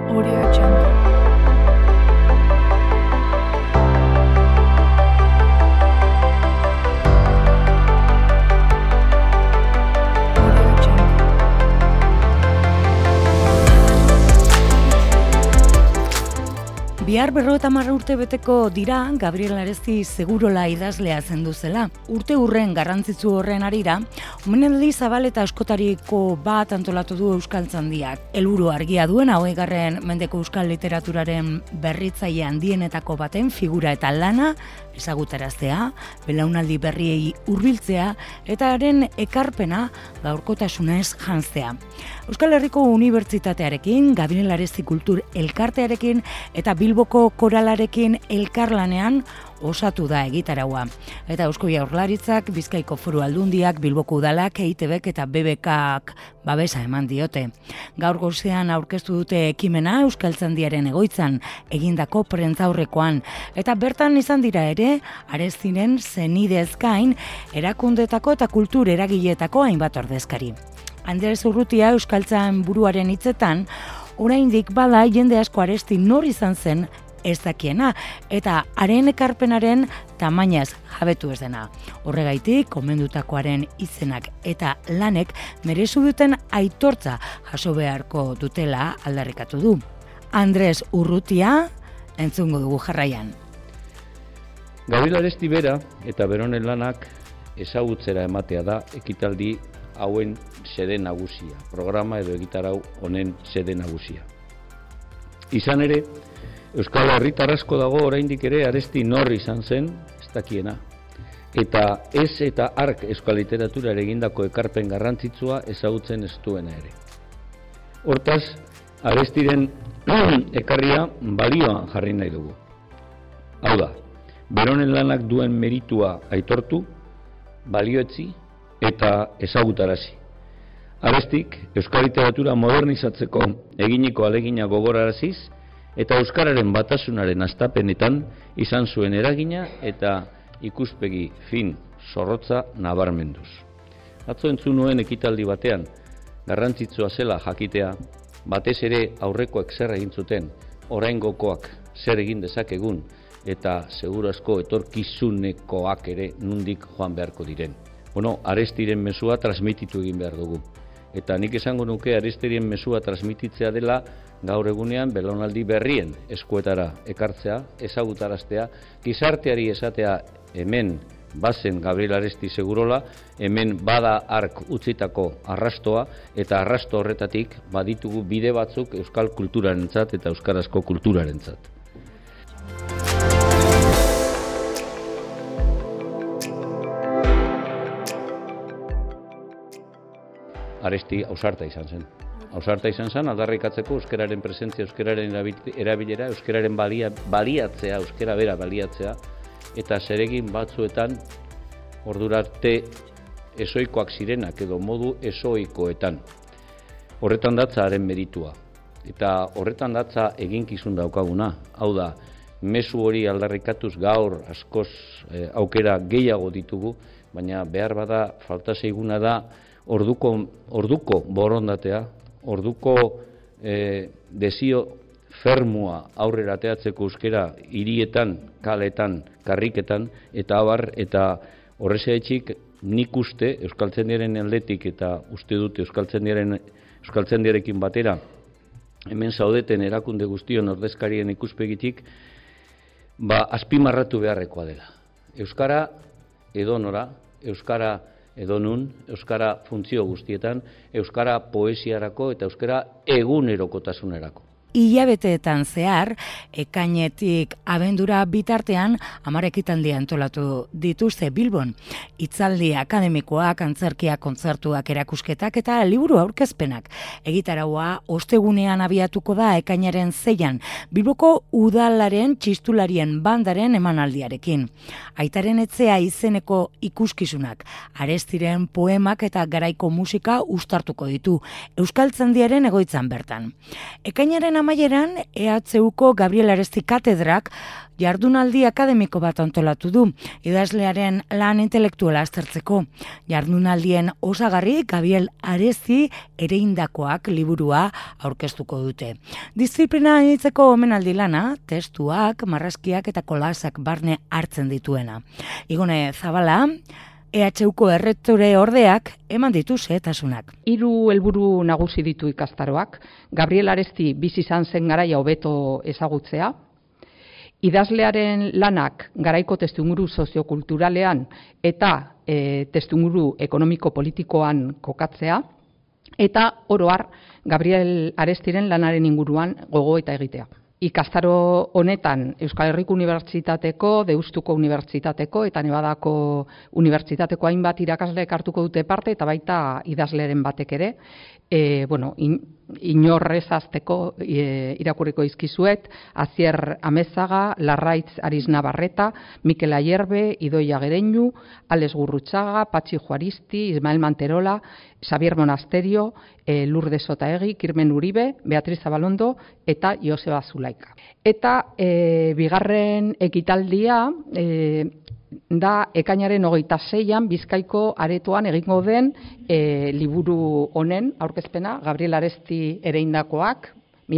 Audio Jungle. Bihar 50 urte beteko dira Gabriel Aresti Segurola idazlea zendu zela. Urte hurren garrantzitsu horren arira, omenaldi zabal eta askotariko bat antolatu du Euskaltzaindiak. Helburu argia duen 20. mendeko euskal literaturaren berritzaile handienetako baten figura eta lana ezagutaraztea, belaunaldi berriei hurbiltzea eta haren ekarpena gaurkotasunez janztea. Euskal Herriko Unibertsitatearekin, Gabriel Aresti Kultur Elkartearekin eta Bilboko Koralarekin elkarlanean osatu da egitaraua. Eta Eusko Jaurlaritzak, Bizkaiko Foru Aldundiak, Bilboko Udalak, EITBek eta BBKak babesa eman diote. Gaur goizean aurkeztu dute ekimena Euskaltzaindiaren egoitzan egindako prentzaurrekoan. Eta bertan izan dira ere, Arestiren zenidez gain, erakundetako eta kultur eragileetako hainbat ordezkari. Andres Urrutia Euskaltzain buruaren hitzetan, oraindik bada jende asko Aresti nor izan zen ez dakiena, eta haren ekarpenaren tamainaz jabetu ez dena. Horregaitik, komendutakoaren izenak eta lanek merezu duten aitortza jaso beharko dutela aldarrikatu du. Andres Urrutia, entzungo dugu jarraian. Gabriel Aresti bera eta beronen lanak ezagutzera ematea da ekitaldi hauen xede nagusia, programa edo egitarau honen xede nagusia. Izan ere, Euskal Herritar asko dago oraindik ere Aresti nor izan zen, ez dakiena. Eta ez eta ark euskal literaturara egindako ekarpen garrantzitsua ezagutzen ez duena ere. Hortaz, Arestiren ekarria balioan jarri nahi dugu. Hau da, beronen lanak duen meritua aitortu, balioetzi eta ezagutarazi. Arestik, euskal literatura modernizatzeko eginiko alegina gogoraraziz, eta euskararen batasunaren hastapenetan izan zuen eragina eta ikuspegi fin zorrotza nabarmenduz. Atzo entzun nuen ekitaldi batean, garrantzitsua zela jakitea, batez ere aurrekoak zer egin zuten, oraingokoak zer egin dezakegun, eta seguru asko etorkizunekoak ere nundik joan beharko diren. Arestiren mezua transmititu egin behar dugu. Eta nik esango nuke Arestiren mezua transmititzea dela gaur egunean belaunaldi berrien eskuetara ekartzea, ezagutaraztea, gizarteari esatea hemen bazen Gabriel Aresti Segurola, hemen bada ark utzitako arrastoa, eta arrasto horretatik baditugu bide batzuk euskal kulturarentzat eta euskarazko kulturarentzat. Aresti ausarta izan zen. Ausarta izan zen, aldarrikatzeko euskararen presentzia, euskararen erabilera, euskararen baliatzea, euskara bera baliatzea, eta zeregin batzuetan ordurarte ezoikoak zirenak edo modu ezoikoetan. Horretan datza haren meritua. Eta horretan datza eginkizun daukaguna. Hau da, mezu hori aldarrikatuz gaur askoz aukera gehiago ditugu, baina behar bada falta zaiguna da orduko borondatea, orduko desio fermua aurrera ateatzeko euskara hirietan, kaletan, karriketan, eta abar, eta horrexeetxik nik uste Euskaltzaindiaren aldetik eta uste dut Euskaltzaindiarekin batera hemen zaudeten erakunde guztion ordezkarien ikuspegitik azpimarratu beharrekoa dela. Euskara edonora, euskara edonun, euskara funtzio guztietan, euskara poesiarako eta euskara egunerokotasunerako. Hilabeteetan zehar, ekainetik abendura bitartean 10 ekitaldi antolatu dituzte Bilbon. Hitzaldi akademikoak, antzerkiak, kontzertuak, erakusketak eta liburu aurkezpenak. Egitaraua ostegunean abiatuko da ekainaren 6an, Bilboko Udalaren txistularien bandaren emanaldiarekin. Aitaren Etzea izeneko ikuskizunak, Arestiren poemak eta garaiko musika uztartuko ditu Euskaltzaindiaren egoitzan bertan. Ekainaren amaieran, EHUko Gabriel Aresti katedrak jardunaldi akademiko bat antolatu du, idazlearen lan intelektuala aztertzeko. Jardunaldien osagarri Gabriel Aresti Ereindakoak liburua aurkeztuko dute. Disiplina anitzeko omenaldi lana, testuak, marrazkiak eta kolasak barne hartzen dituena. Igone Zabala, EHUko errektore ordeak eman ditu xehetasunak. 3 helburu nagusi ditu ikastaroak. Gabriel Aresti bizi izan zen garaia hobeto ezagutzea, idazlearen lanak garaiko testuinguru soziokulturalean eta testuinguru ekonomiko-politikoan kokatzea, eta oro har Gabriel Arestiren lanaren inguruan gogoeta egitea. Ikastaro honetan Euskal Herriko Unibertsitateko, Deustuko Unibertsitateko eta Nevadako Unibertsitateko hainbat irakasleek hartuko dute parte, eta baita idazleren batek ere. Inorrez hasteko irakurriko izkizuet, Azier Amezaga, Larraitz Aris Navarreta, Mikel Ayerbe, Idoia Gereñu, Alex Gurrutxaga, Patxi Juaristi, Ismael Manterola, Xavier Monasterio, Lourdes Otaegi, Kirmen Uribe, Beatriz Zabalondo eta Joseba Zulaika. Eta bigarren ekitaldia da ekainaren 26an Bizkaiko aretoan egingo den liburu honen aurkezpena, Gabriel Aresti Ereindakoak,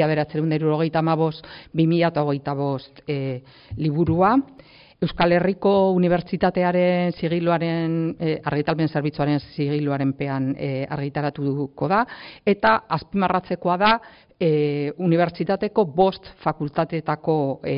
1975-2025 liburua. Euskal Herriko Unibertsitatearen sigiloaren, argitalpen zerbitzuaren sigiloaren pean argitaratuko da, eta azpimarratzekoa da unibertsitateko 5 fakultateetako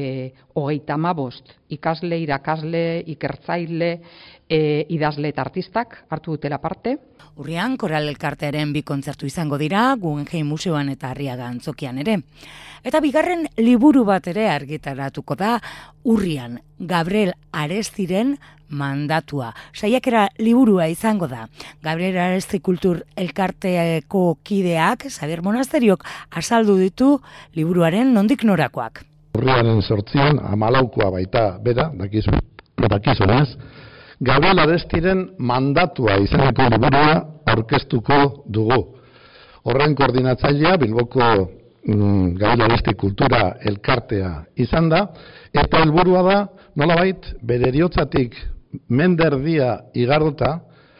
35 ikasle, irakasle, ikertzaile, idazle eta artistak hartu dutela parte. Urrian, Koral Elkartearen 2 kontzertu izango dira, Guggenheim Museoan eta Arriaga Antzokian ere. Eta bigarren liburu bat ere argitaratuko da, urrian, Gabriel Arestiren Mandatua. Saiakera liburua izango da. Gabriel Aresti Kultur Elkarteko kideak, Xavier Monasteriok, azaldu ditu liburuaren nondik norakoak. Urriaren 8an, 14koa baita bera, dakizunez, Gabriel Arestiren Mandatua izeneko liburua aurkeztuko dugu. Horren koordinatzailea Bilboko Gabriel Aresti Kultura Elkartea izan da, eta helburua da, nolabait, bere heriotzatik menderdia igarota,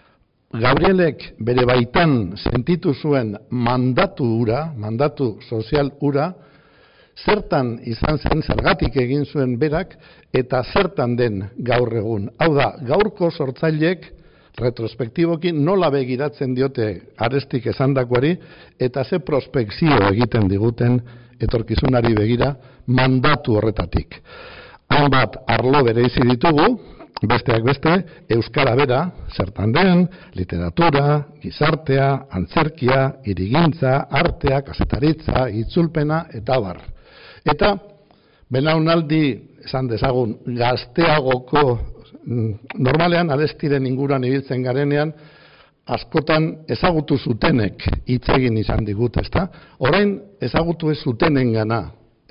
Gabrielek bere baitan sentitu zuen mandatu hura, mandatu sozial hura, zertan izan zen, zergatik egin zuen berak, eta zertan den gaur egun. Hau da, gaurko sortzaileek retrospektiboki nola begiratzen diote Arestik esandakoari, eta ze prospekzio egiten diguten etorkizunari begira mandatu horretatik. Hainbat arlo bereizi ditugu, besteak beste, euskara bera, zertan den, literatura, gizartea, antzerkia, hirigintza, artea, kazetaritza, itzulpena, eta abar. Eta, belaunaldi, esan dezagun, gazteagoko, normalean Arestiren inguruan ibiltzen garenean, askotan ezagutu zutenek hitz egin izan digut, ezta? Orain ezagutu ez zutenengana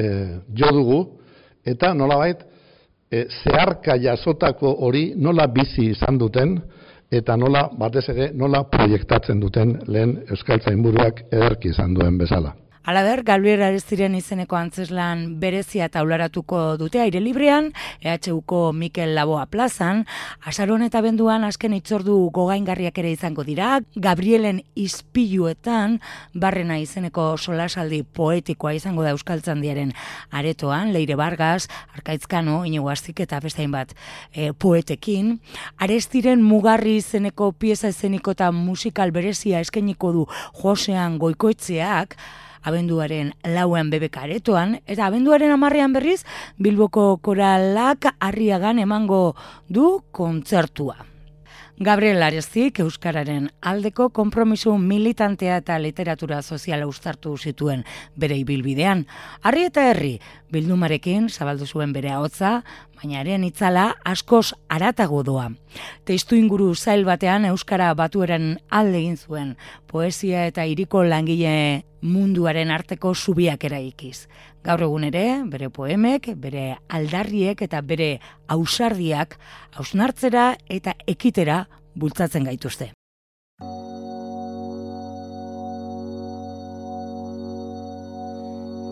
jo dugu, eta nolabait, zeharka jasotako hori nola bizi izan duten, eta nola, batez ere, nola proiektatzen duten lehen euskaltzainburuak ederki izan duen bezala. Halaber, Gabriel Arestiren izeneko antzeslan berezia taularatuko dute aire librean, EHUko Mikel Laboa plazan, azaroan eta benduan azken itzordu gogaingarriak ere izango dira, Gabrielen ispiluetan, Barrena izeneko solasaldi poetikoa izango da Euskaltzandiaren aretoan, Leire Vargas, Arkaitzkano, Iñigo Astik eta bestain bat poetekin, Arestiren Mugarri izeneko pieza eszeniko eta musikal berezia eskainiko du Josean Goikoetxeak, abenduaren 4an Bebeka aretoan, eta abenduaren 10ean berriz, Bilboko Koralak Arriagan emango du kontzertua. Gabriel Arestik euskararen aldeko konpromiso militantea eta literatura soziala uztartu zituen bere ibilbidean. Harri eta herri bildumarekin zabaldu zuen bere ahotsa, baina haren itzala askoz haratago doa. Testu inguru zail batean euskara batuaren alde egin zuen, poesia eta hiriko langile munduaren arteko zubiak eraikiz. Gaur egun ere, bere poemek, bere aldarriek eta bere ausardiak hausnartzera eta ekitera bultzatzen gaituzte.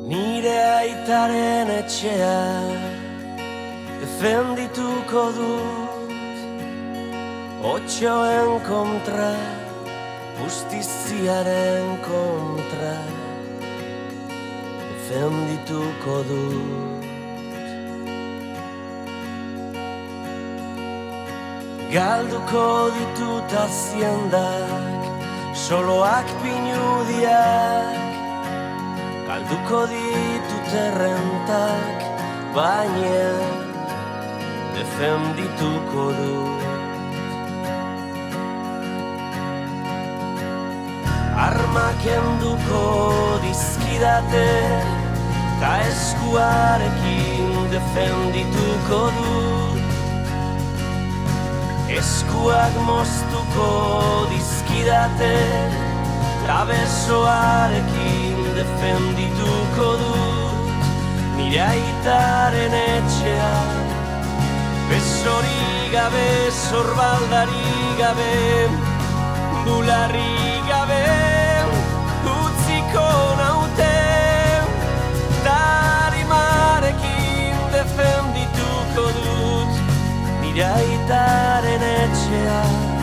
Nire aitaren etxea defendituko dut, otxoen kontra, justiziaren kontra, defendituko dut. Galduko ditut aziendak, soloak pinudiak, galduko ditut errentak, baina defendituko dut. Armak enduko dizkidate, ta eskuarekin defendituko dut. Eskuak moztuko dizkidate, ta besoarekin defendituko dut. Nire aitaren etxea, besori gabe, zorbaldari gabe, bularri gabe, utziko naute, tarimarekin defendituko dut, nire aitaren etxea.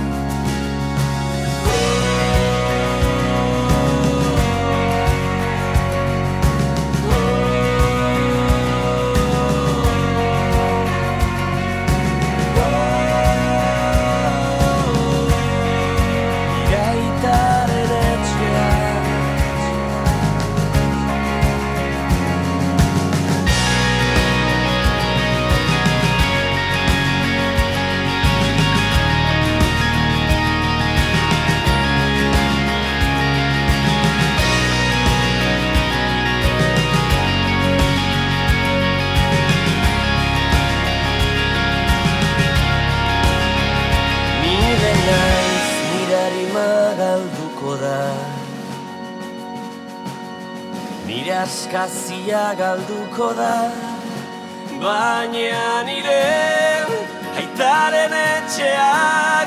Nire askazia galduko da, baina nire aitaren etxeak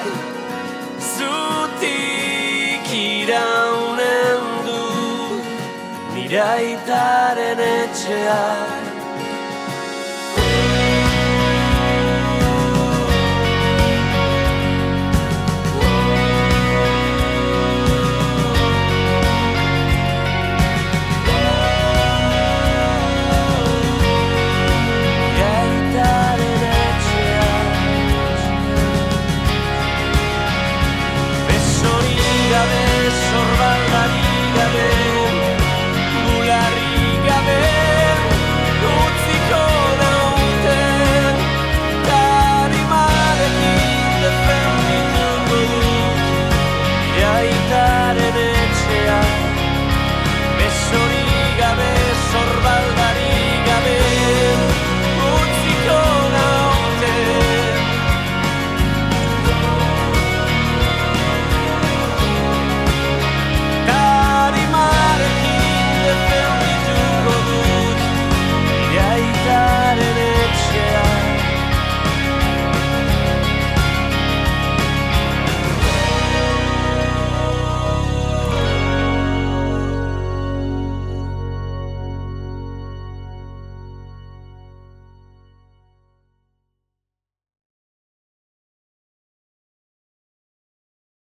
zutik iraunen du. Nire aitaren etxeak